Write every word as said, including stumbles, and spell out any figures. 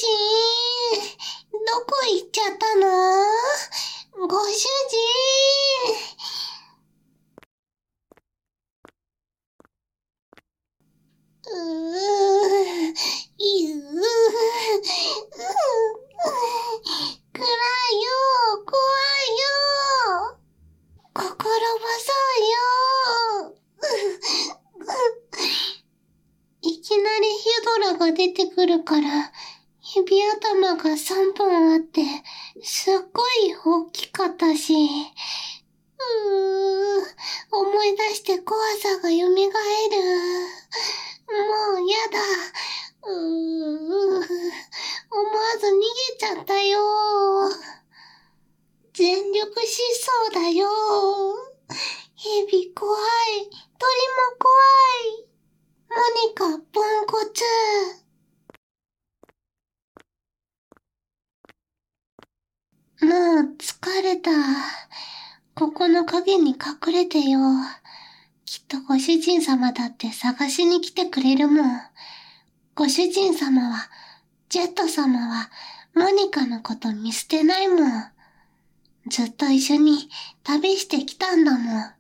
どこ行っちゃったの？ご主人。うー、いうー、暗いよ、怖いよ。心細いよ。いきなりヒュドラが出てくるから、指頭が三本あって、すっごい大きかったし、うー、思い出して怖さが蘇る。もうやだ。うー、思わず逃げちゃったよ。全力疾走だよ。蛇怖い。鳥も怖い。モニカポンコツ。もう疲れた。ここの影に隠れてよ。きっとご主人様だって探しに来てくれるもん。ご主人様は、ジェット様は、モニカのこと見捨てないもん。ずっと一緒に旅してきたんだもん。